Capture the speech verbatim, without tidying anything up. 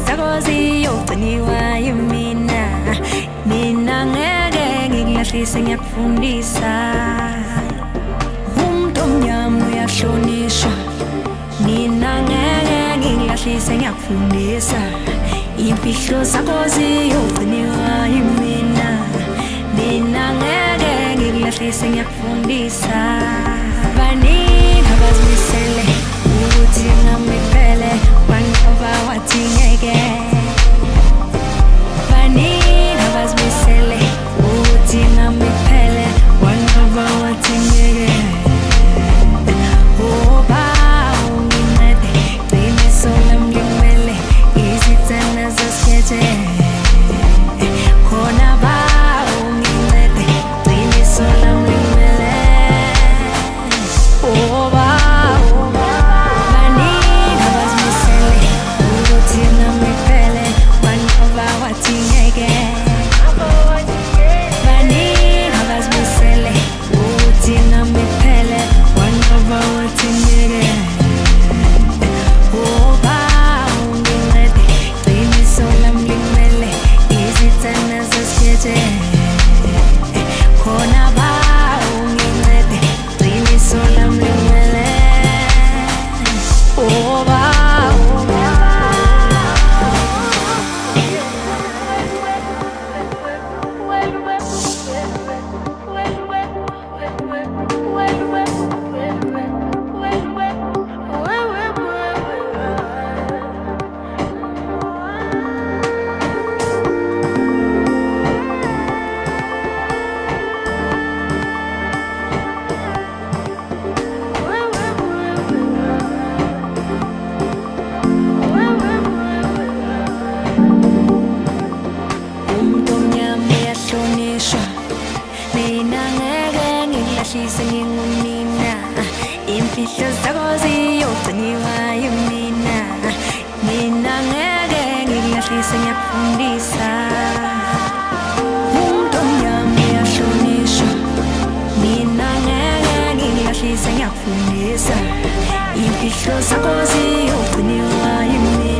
zakho ziyogciniwa yimina, mina ngeke ngilahlise ngiyakufundisa. Umuntu omnyama uyahlonishwa, mina ngeke ngilahlise ngiyakufundisa. Imfihlo zakho ziyogciniwa yimina, mina ngeke ngilahlise ngiyakufundisa. Baningi abazimisele ukuthi ngami kuphele, wanqoba wathi ngeke. Baningi abazimisele ukuthi ngami kuphele, wanqoba wathi ngeke. Oh ba ungincede, qiniso lami likumele, izithanda zasikhethe. Khona ba ungincede, qiniso lami likumele. Oh ba baningi abazimisele ukuthi ngami kuphele, wanqoba wathi ngeke. Baningi abazimisele ukuthi ngami kuphele, wanqoba wathi ngeke. Oh ba ungincede, qiniso lami likumele, izithanda zasikhethe. Khona ba ungincede, qiniso lami likumele. Oh ba umuntu omnyama uyahlonishwa, mina ngeke ngilahlise ngingumina. Imfihlo zakho ziyogciniwa yimina, mina ngeke ngilahlise ngiyakufundisa. Umuntu omnyama uyahlonishwa, mina ngeke ngilahlise ngiyakufundisa. Imfihlo zakho ziyogciniwa yimina.